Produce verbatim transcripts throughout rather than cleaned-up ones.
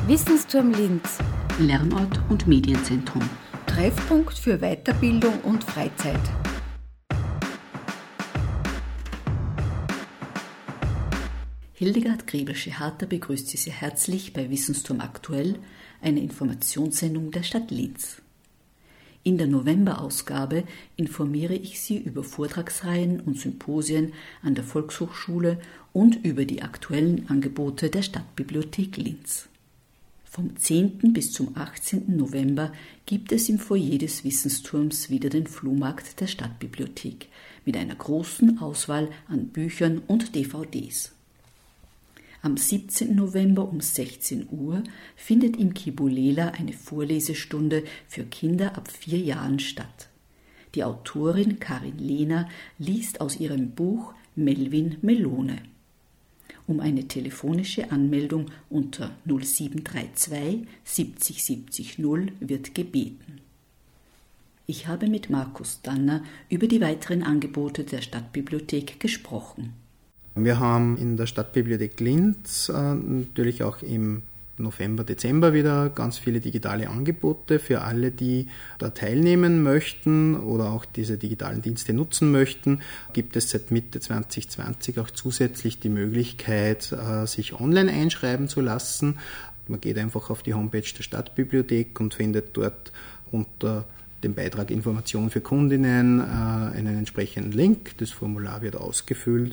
Wissensturm Linz. Lernort und Medienzentrum. Treffpunkt für Weiterbildung und Freizeit. Hildegard Grebelsche-Harter begrüßt Sie sehr herzlich bei Wissensturm aktuell, eine Informationssendung der Stadt Linz. In der Novemberausgabe informiere ich Sie über Vortragsreihen und Symposien an der Volkshochschule und über die aktuellen Angebote der Stadtbibliothek Linz. Vom zehnten bis zum achtzehnten November gibt es im Foyer des Wissensturms wieder den Flohmarkt der Stadtbibliothek mit einer großen Auswahl an Büchern und D V Ds. Am siebzehnten November um sechzehn Uhr findet im Kibulela eine Vorlesestunde für Kinder ab vier Jahren statt. Die Autorin Karin Lehner liest aus ihrem Buch Melvin Melone. Um eine telefonische Anmeldung unter null sieben drei zwei siebzig siebzig null wird gebeten. Ich habe mit Markus Danner über die weiteren Angebote der Stadtbibliothek gesprochen. Wir haben in der Stadtbibliothek Linz äh, natürlich auch im November, Dezember wieder ganz viele digitale Angebote für alle, die da teilnehmen möchten oder auch diese digitalen Dienste nutzen möchten. Gibt es seit Mitte zwanzig zwanzig auch zusätzlich die Möglichkeit, sich online einschreiben zu lassen. Man geht einfach auf die Homepage der Stadtbibliothek und findet dort unter dem Beitrag Information für Kundinnen einen entsprechenden Link. Das Formular wird ausgefüllt.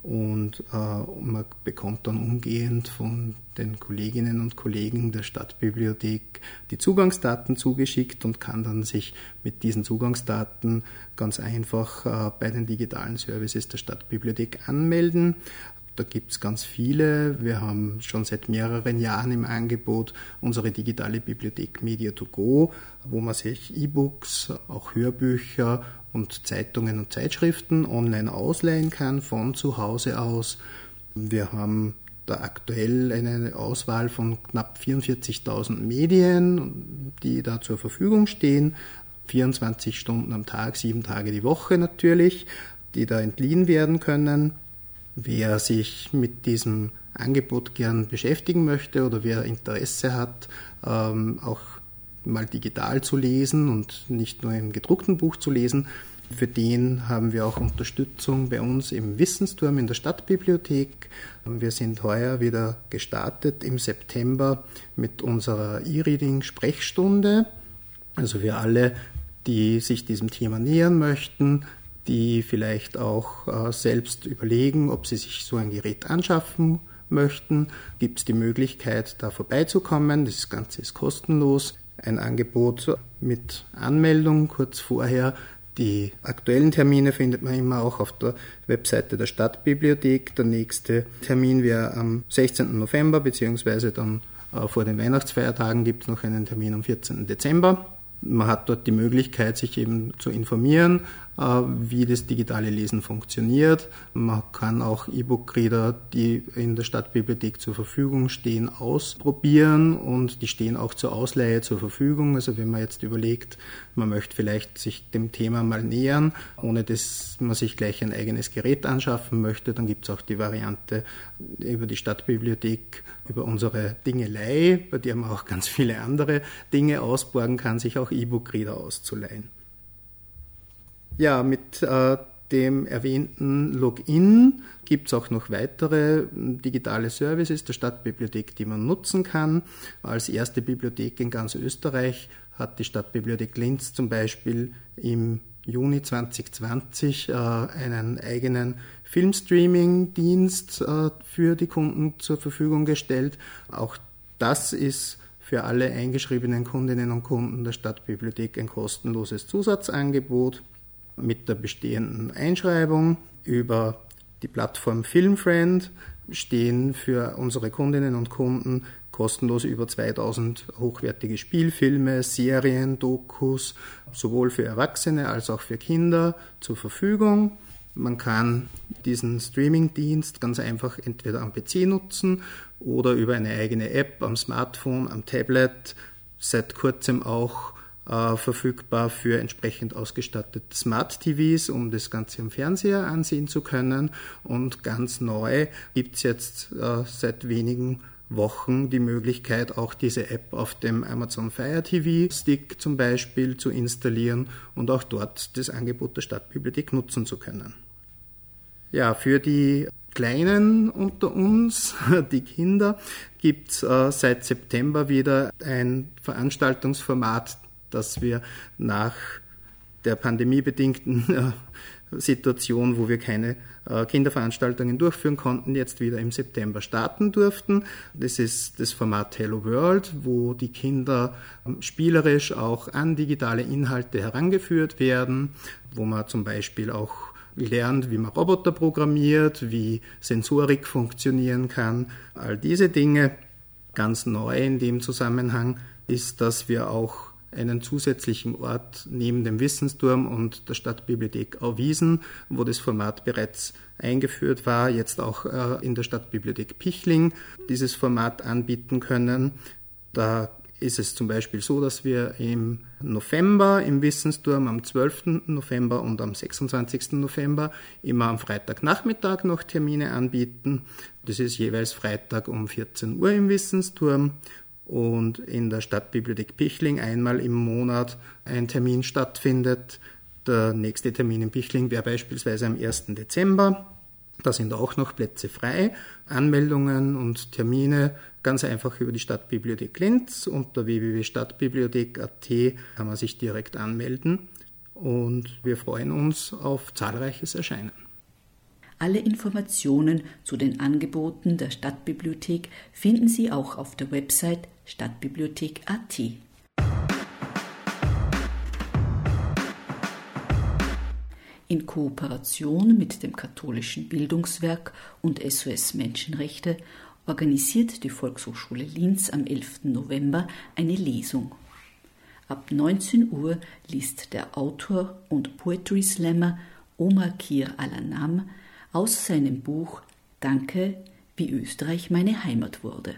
Und äh, man bekommt dann umgehend von den Kolleginnen und Kollegen der Stadtbibliothek die Zugangsdaten zugeschickt und kann dann sich mit diesen Zugangsdaten ganz einfach äh, bei den digitalen Services der Stadtbibliothek anmelden. Da gibt es ganz viele. Wir haben schon seit mehreren Jahren im Angebot unsere digitale Bibliothek Media to Go, wo man sich E-Books, auch Hörbücher und Zeitungen und Zeitschriften online ausleihen kann, von zu Hause aus. Wir haben da aktuell eine Auswahl von knapp vierundvierzigtausend Medien, die da zur Verfügung stehen, vierundzwanzig Stunden am Tag, sieben Tage die Woche natürlich, die da entliehen werden können. Wer sich mit diesem Angebot gern beschäftigen möchte oder wer Interesse hat, ähm, auch mal digital zu lesen und nicht nur im gedruckten Buch zu lesen, für den haben wir auch Unterstützung bei uns im Wissensturm in der Stadtbibliothek. Wir sind heuer wieder gestartet im September mit unserer E-Reading-Sprechstunde. Also für alle, die sich diesem Thema nähern möchten, die vielleicht auch äh, selbst überlegen, ob sie sich so ein Gerät anschaffen möchten, gibt es die Möglichkeit, da vorbeizukommen. Das Ganze ist kostenlos. Ein Angebot mit Anmeldung kurz vorher. Die aktuellen Termine findet man immer auch auf der Webseite der Stadtbibliothek. Der nächste Termin wäre am sechzehnten November, beziehungsweise dann äh, vor den Weihnachtsfeiertagen gibt es noch einen Termin am vierzehnten Dezember. Man hat dort die Möglichkeit, sich eben zu informieren, wie das digitale Lesen funktioniert. Man kann auch E-Book-Reader, die in der Stadtbibliothek zur Verfügung stehen, ausprobieren und die stehen auch zur Ausleihe zur Verfügung. Also wenn man jetzt überlegt, man möchte vielleicht sich dem Thema mal nähern, ohne dass man sich gleich ein eigenes Gerät anschaffen möchte, dann gibt es auch die Variante über die Stadtbibliothek, über unsere Dingelei, bei der man auch ganz viele andere Dinge ausborgen kann, sich auch E-Book-Reader auszuleihen. Ja, mit äh, dem erwähnten Login gibt es auch noch weitere digitale Services der Stadtbibliothek, die man nutzen kann. Als erste Bibliothek in ganz Österreich hat die Stadtbibliothek Linz zum Beispiel im Juni zwanzig zwanzig äh, einen eigenen Filmstreaming-Dienst äh, für die Kunden zur Verfügung gestellt. Auch das ist für alle eingeschriebenen Kundinnen und Kunden der Stadtbibliothek ein kostenloses Zusatzangebot mit der bestehenden Einschreibung. Über die Plattform Filmfriend stehen für unsere Kundinnen und Kunden kostenlos über zweitausend hochwertige Spielfilme, Serien, Dokus, sowohl für Erwachsene als auch für Kinder zur Verfügung. Man kann diesen Streaming-Dienst ganz einfach entweder am P C nutzen oder über eine eigene App am Smartphone, am Tablet, seit kurzem auch äh, verfügbar für entsprechend ausgestattete Smart-T Vs, um das Ganze am Fernseher ansehen zu können. Und ganz neu gibt es jetzt äh, seit wenigen Wochen die Möglichkeit, auch diese App auf dem Amazon Fire T V Stick zum Beispiel zu installieren und auch dort das Angebot der Stadtbibliothek nutzen zu können. Ja, für die Kleinen unter uns, die Kinder, gibt es äh, seit September wieder ein Veranstaltungsformat, das wir nach der pandemiebedingten äh, Situation, wo wir keine äh, Kinderveranstaltungen durchführen konnten, jetzt wieder im September starten durften. Das ist das Format Hello World, wo die Kinder ähm, spielerisch auch an digitale Inhalte herangeführt werden, wo man zum Beispiel auch lernt, wie man Roboter programmiert, wie Sensorik funktionieren kann. All diese Dinge. Ganz neu in dem Zusammenhang ist, dass wir auch einen zusätzlichen Ort neben dem Wissensturm und der Stadtbibliothek Auwiesen, wo das Format bereits eingeführt war, jetzt auch äh, in der Stadtbibliothek Pichling dieses Format anbieten können. Da ist es zum Beispiel so, dass wir im November im Wissensturm am zwölften November und am sechsundzwanzigsten November immer am Freitagnachmittag noch Termine anbieten. Das ist jeweils Freitag um vierzehn Uhr im Wissensturm. Und in der Stadtbibliothek Pichling einmal im Monat ein Termin stattfindet. Der nächste Termin in Pichling wäre beispielsweise am ersten Dezember. Da sind auch noch Plätze frei. Anmeldungen und Termine ganz einfach über die Stadtbibliothek Linz. Unter w w w punkt stadtbibliothek punkt a t kann man sich direkt anmelden. Und wir freuen uns auf zahlreiches Erscheinen. Alle Informationen zu den Angeboten der Stadtbibliothek finden Sie auch auf der Website stadtbibliothek punkt a t. In Kooperation mit dem Katholischen Bildungswerk und S O S Menschenrechte organisiert die Volkshochschule Linz am elften November eine Lesung. Ab neunzehn Uhr liest der Autor und Poetry Slammer Omar Kir Al-Anam aus seinem Buch »Danke, wie Österreich meine Heimat wurde«.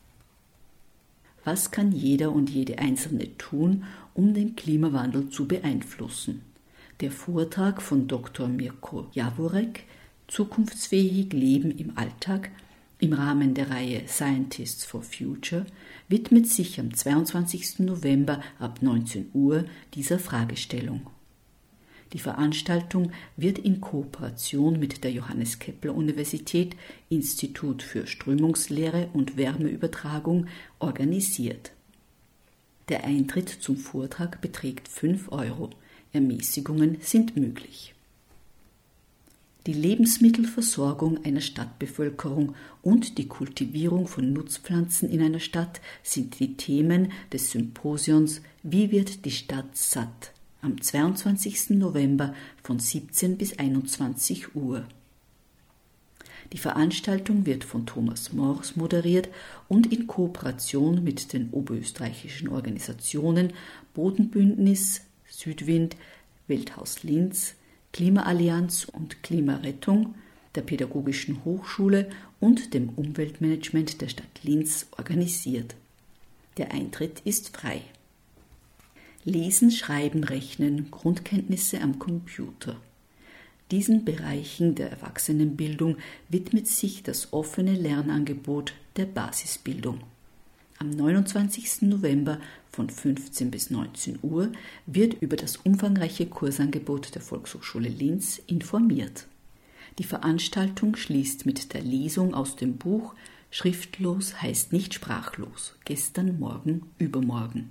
Was kann jeder und jede Einzelne tun, um den Klimawandel zu beeinflussen? Der Vortrag von Doktor Mirko Jaworek, Zukunftsfähig Leben im Alltag, im Rahmen der Reihe Scientists for Future, widmet sich am zweiundzwanzigsten November ab neunzehn Uhr dieser Fragestellung. Die Veranstaltung wird in Kooperation mit der Johannes Kepler Universität, Institut für Strömungslehre und Wärmeübertragung organisiert. Der Eintritt zum Vortrag beträgt fünf Euro. Ermäßigungen sind möglich. Die Lebensmittelversorgung einer Stadtbevölkerung und die Kultivierung von Nutzpflanzen in einer Stadt sind die Themen des Symposions Wie wird die Stadt satt? Am zweiundzwanzigsten November von siebzehn bis einundzwanzig Uhr. Die Veranstaltung wird von Thomas Mors moderiert und in Kooperation mit den oberösterreichischen Organisationen Bodenbündnis, Südwind, Welthaus Linz, Klimaallianz und Klimarettung, der Pädagogischen Hochschule und dem Umweltmanagement der Stadt Linz organisiert. Der Eintritt ist frei. Lesen, Schreiben, Rechnen, Grundkenntnisse am Computer. Diesen Bereichen der Erwachsenenbildung widmet sich das offene Lernangebot der Basisbildung. Am neunundzwanzigsten November von fünfzehn bis neunzehn Uhr wird über das umfangreiche Kursangebot der Volkshochschule Linz informiert. Die Veranstaltung schließt mit der Lesung aus dem Buch Schriftlos heißt nicht sprachlos. Gestern, morgen, übermorgen.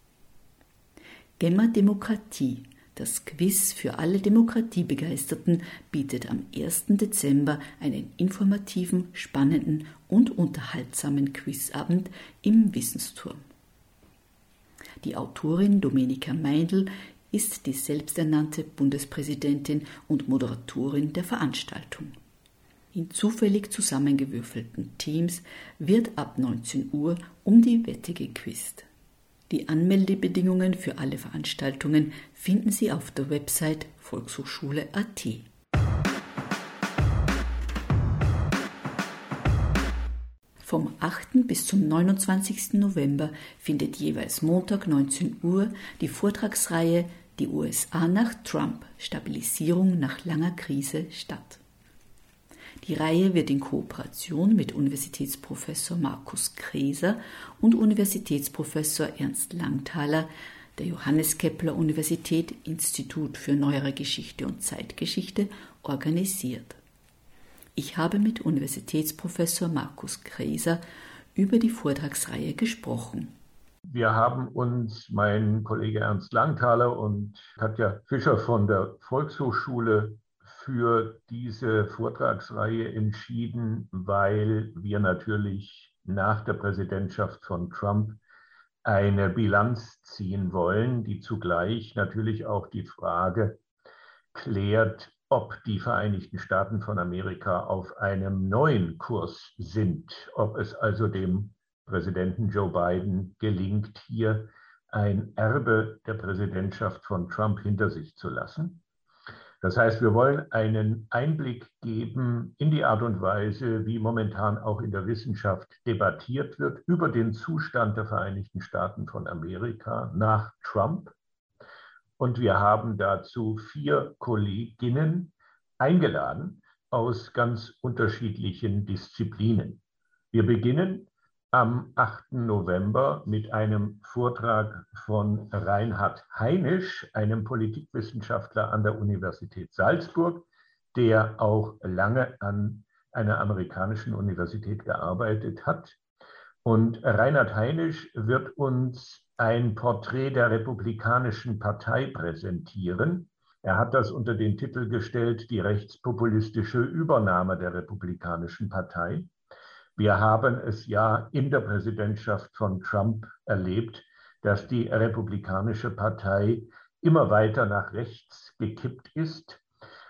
Gemma Demokratie, das Quiz für alle Demokratiebegeisterten, bietet am ersten Dezember einen informativen, spannenden und unterhaltsamen Quizabend im Wissensturm. Die Autorin Domenica Meindl ist die selbsternannte Bundespräsidentin und Moderatorin der Veranstaltung. In zufällig zusammengewürfelten Teams wird ab neunzehn Uhr um die Wette gequizt. Die Anmeldebedingungen für alle Veranstaltungen finden Sie auf der Website volkshochschule punkt a t. Vom achten bis zum neunundzwanzigsten November findet jeweils Montag neunzehn Uhr die Vortragsreihe Die U S A nach Trump – Stabilisierung nach langer Krise statt. Die Reihe wird in Kooperation mit Universitätsprofessor Markus Kreser und Universitätsprofessor Ernst Langthaler der Johannes Kepler Universität Institut für Neuere Geschichte und Zeitgeschichte organisiert. Ich habe mit Universitätsprofessor Markus Kreser über die Vortragsreihe gesprochen. Wir haben uns, mein Kollege Ernst Langthaler und Katja Fischer von der Volkshochschule, für diese Vortragsreihe entschieden, weil wir natürlich nach der Präsidentschaft von Trump eine Bilanz ziehen wollen, die zugleich natürlich auch die Frage klärt, ob die Vereinigten Staaten von Amerika auf einem neuen Kurs sind, ob es also dem Präsidenten Joe Biden gelingt, hier ein Erbe der Präsidentschaft von Trump hinter sich zu lassen. Das heißt, wir wollen einen Einblick geben in die Art und Weise, wie momentan auch in der Wissenschaft debattiert wird über den Zustand der Vereinigten Staaten von Amerika nach Trump. Und wir haben dazu vier Kolleginnen eingeladen aus ganz unterschiedlichen Disziplinen. Wir beginnen am achten November mit einem Vortrag von Reinhard Heinisch, einem Politikwissenschaftler an der Universität Salzburg, der auch lange an einer amerikanischen Universität gearbeitet hat. Und Reinhard Heinisch wird uns ein Porträt der Republikanischen Partei präsentieren. Er hat das unter den Titel gestellt, die rechtspopulistische Übernahme der Republikanischen Partei. Wir haben es ja in der Präsidentschaft von Trump erlebt, dass die Republikanische Partei immer weiter nach rechts gekippt ist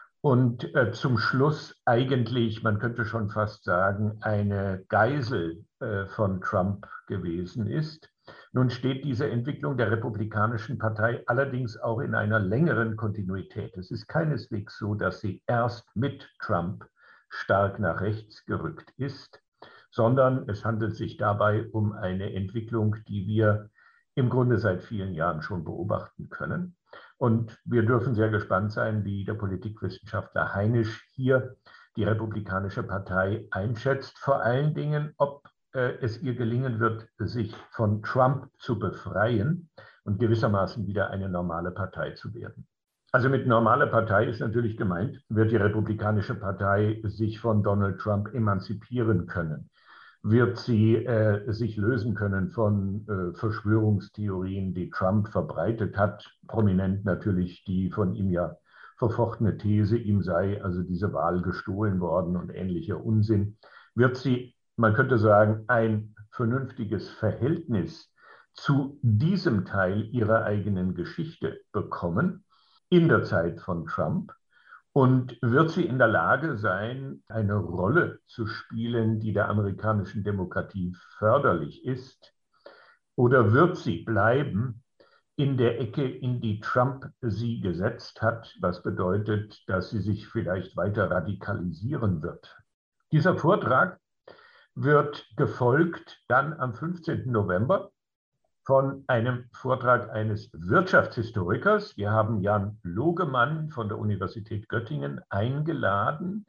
und äh, zum Schluss eigentlich, man könnte schon fast sagen, eine Geisel äh, von Trump gewesen ist. Nun steht diese Entwicklung der Republikanischen Partei allerdings auch in einer längeren Kontinuität. Es ist keineswegs so, dass sie erst mit Trump stark nach rechts gerückt ist, sondern es handelt sich dabei um eine Entwicklung, die wir im Grunde seit vielen Jahren schon beobachten können. Und wir dürfen sehr gespannt sein, wie der Politikwissenschaftler Heinisch hier die Republikanische Partei einschätzt, vor allen Dingen, ob äh, es ihr gelingen wird, sich von Trump zu befreien und gewissermaßen wieder eine normale Partei zu werden. Also mit normale Partei ist natürlich gemeint, wird die Republikanische Partei sich von Donald Trump emanzipieren können. Wird sie äh, sich lösen können von äh, Verschwörungstheorien, die Trump verbreitet hat, prominent natürlich die von ihm ja verfochtene These, ihm sei also diese Wahl gestohlen worden und ähnlicher Unsinn. Wird sie, man könnte sagen, ein vernünftiges Verhältnis zu diesem Teil ihrer eigenen Geschichte bekommen in der Zeit von Trump? Und wird sie in der Lage sein, eine Rolle zu spielen, die der amerikanischen Demokratie förderlich ist? Oder wird sie bleiben in der Ecke, in die Trump sie gesetzt hat, was bedeutet, dass sie sich vielleicht weiter radikalisieren wird? Dieser Vortrag wird gefolgt dann am fünfzehnten November von einem Vortrag eines Wirtschaftshistorikers. Wir haben Jan Logemann von der Universität Göttingen eingeladen,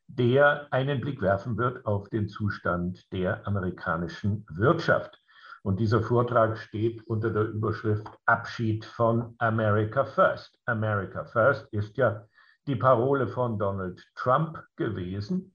der einen Blick werfen wird auf den Zustand der amerikanischen Wirtschaft. Und dieser Vortrag steht unter der Überschrift Abschied von America First. America First ist ja die Parole von Donald Trump gewesen.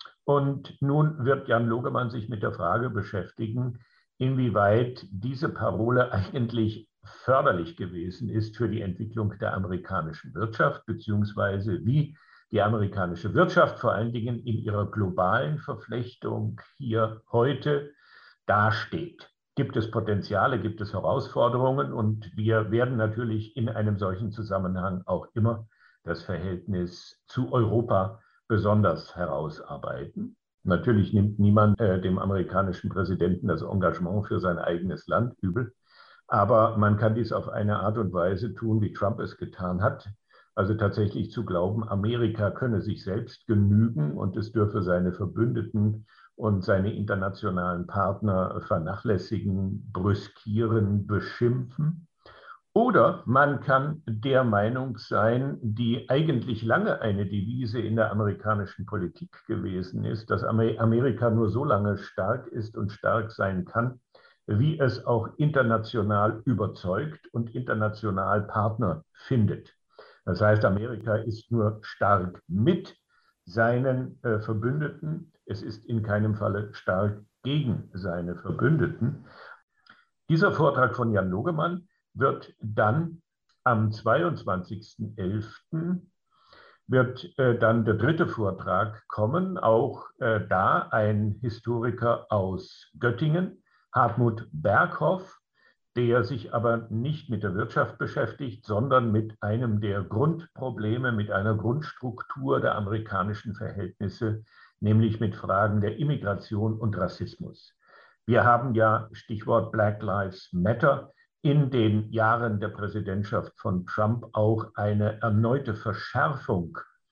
Und nun wird Jan Logemann sich mit der Frage beschäftigen, inwieweit diese Parole eigentlich förderlich gewesen ist für die Entwicklung der amerikanischen Wirtschaft, beziehungsweise wie die amerikanische Wirtschaft vor allen Dingen in ihrer globalen Verflechtung hier heute dasteht. Gibt es Potenziale, gibt es Herausforderungen? Und wir werden natürlich in einem solchen Zusammenhang auch immer das Verhältnis zu Europa besonders herausarbeiten. Natürlich nimmt niemand äh, dem amerikanischen Präsidenten das Engagement für sein eigenes Land übel, aber man kann dies auf eine Art und Weise tun, wie Trump es getan hat, also tatsächlich zu glauben, Amerika könne sich selbst genügen und es dürfe seine Verbündeten und seine internationalen Partner vernachlässigen, brüskieren, beschimpfen. Oder man kann der Meinung sein, die eigentlich lange eine Devise in der amerikanischen Politik gewesen ist, dass Amerika nur so lange stark ist und stark sein kann, wie es auch international überzeugt und international Partner findet. Das heißt, Amerika ist nur stark mit seinen äh, Verbündeten. Es ist in keinem Falle stark gegen seine Verbündeten. Dieser Vortrag von Jan Logemann wird dann am zweiundzwanzigsten elften wird äh, dann der dritte Vortrag kommen, auch äh, da ein Historiker aus Göttingen, Hartmut Berghoff, der sich aber nicht mit der Wirtschaft beschäftigt, sondern mit einem der Grundprobleme, mit einer Grundstruktur der amerikanischen Verhältnisse, nämlich mit Fragen der Immigration und Rassismus. Wir haben ja, Stichwort Black Lives Matter, in den Jahren der Präsidentschaft von Trump auch eine erneute Verschärfung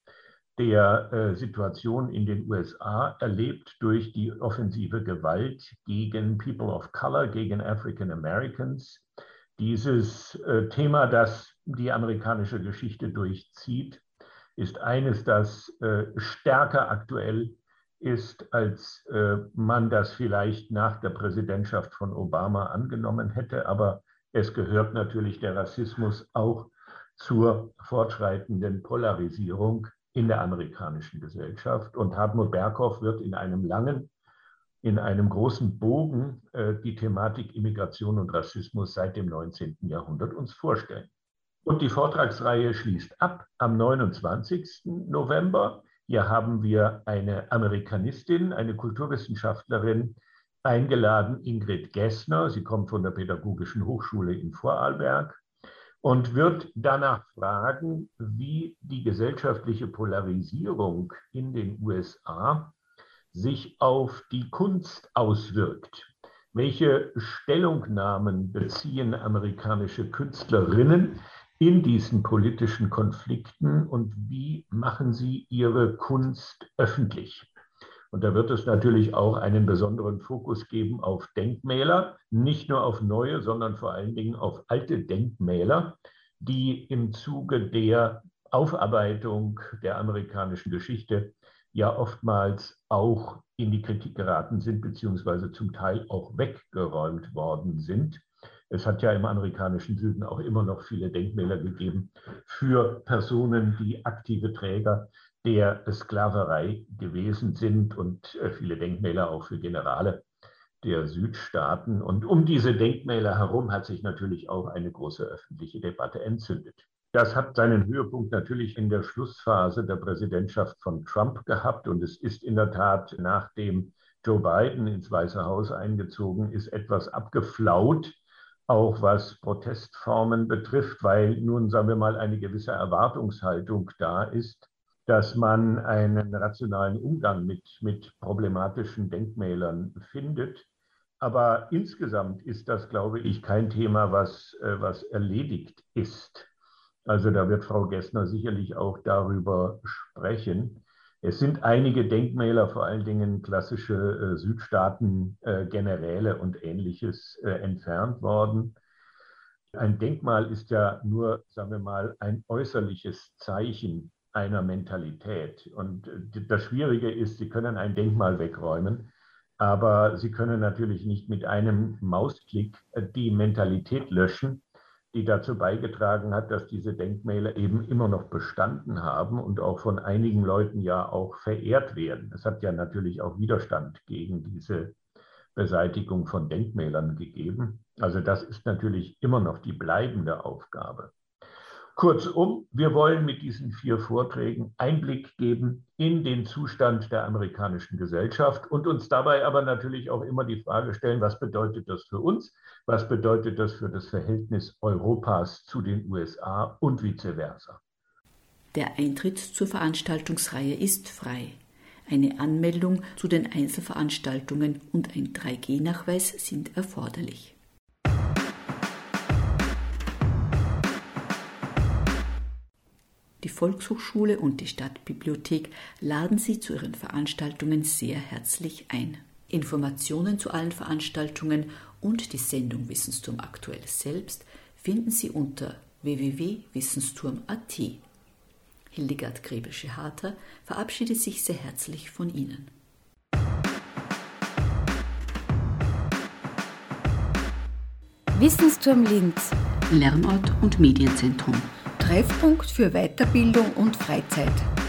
der äh, Situation in den U S A erlebt durch die offensive Gewalt gegen People of Color, gegen African Americans. Dieses äh, Thema, das die amerikanische Geschichte durchzieht, ist eines, das äh, stärker aktuell ist, als äh, man das vielleicht nach der Präsidentschaft von Obama angenommen hätte. Aber es gehört natürlich der Rassismus auch zur fortschreitenden Polarisierung in der amerikanischen Gesellschaft. Und Hartmut Berghoff wird in einem langen, in einem großen Bogen äh, die Thematik Immigration und Rassismus seit dem neunzehnten Jahrhundert uns vorstellen. Und die Vortragsreihe schließt ab am neunundzwanzigsten November. Hier haben wir eine Amerikanistin, eine Kulturwissenschaftlerin eingeladen, Ingrid Gessner. Sie kommt von der Pädagogischen Hochschule in Vorarlberg und wird danach fragen, wie die gesellschaftliche Polarisierung in den U S A sich auf die Kunst auswirkt. Welche Stellungnahmen beziehen amerikanische Künstlerinnen in diesen politischen Konflikten und wie machen sie ihre Kunst öffentlich? Und da wird es natürlich auch einen besonderen Fokus geben auf Denkmäler, nicht nur auf neue, sondern vor allen Dingen auf alte Denkmäler, die im Zuge der Aufarbeitung der amerikanischen Geschichte ja oftmals auch in die Kritik geraten sind, beziehungsweise zum Teil auch weggeräumt worden sind. Es hat ja im amerikanischen Süden auch immer noch viele Denkmäler gegeben für Personen, die aktive Träger der Sklaverei gewesen sind und viele Denkmäler auch für Generale der Südstaaten. Und um diese Denkmäler herum hat sich natürlich auch eine große öffentliche Debatte entzündet. Das hat seinen Höhepunkt natürlich in der Schlussphase der Präsidentschaft von Trump gehabt. Und es ist in der Tat, nachdem Joe Biden ins Weiße Haus eingezogen ist, etwas abgeflaut, auch was Protestformen betrifft, weil nun, sagen wir mal, eine gewisse Erwartungshaltung da ist, dass man einen rationalen Umgang mit, mit problematischen Denkmälern findet. Aber insgesamt ist das, glaube ich, kein Thema, was, was erledigt ist. Also da wird Frau Gessner sicherlich auch darüber sprechen. Es sind einige Denkmäler, vor allen Dingen klassische äh, Südstaaten-Generäle äh, und Ähnliches äh, entfernt worden. Ein Denkmal ist ja nur, sagen wir mal, ein äußerliches Zeichen einer Mentalität. Und das Schwierige ist, Sie können ein Denkmal wegräumen, aber Sie können natürlich nicht mit einem Mausklick die Mentalität löschen, die dazu beigetragen hat, dass diese Denkmäler eben immer noch bestanden haben und auch von einigen Leuten ja auch verehrt werden. Es hat ja natürlich auch Widerstand gegen diese Beseitigung von Denkmälern gegeben. Also das ist natürlich immer noch die bleibende Aufgabe. Kurzum, wir wollen mit diesen vier Vorträgen Einblick geben in den Zustand der amerikanischen Gesellschaft und uns dabei aber natürlich auch immer die Frage stellen, was bedeutet das für uns, was bedeutet das für das Verhältnis Europas zu den U S A und vice versa. Der Eintritt zur Veranstaltungsreihe ist frei. Eine Anmeldung zu den Einzelveranstaltungen und ein drei G Nachweis sind erforderlich. Die Volkshochschule und die Stadtbibliothek laden Sie zu ihren Veranstaltungen sehr herzlich ein. Informationen zu allen Veranstaltungen und die Sendung Wissensturm aktuell selbst finden Sie unter w w w punkt wissensturm punkt a t. Hildegard Grebelsche-Harter verabschiedet sich sehr herzlich von Ihnen. Wissensturm Linz. Lernort und Medienzentrum. Treffpunkt für Weiterbildung und Freizeit.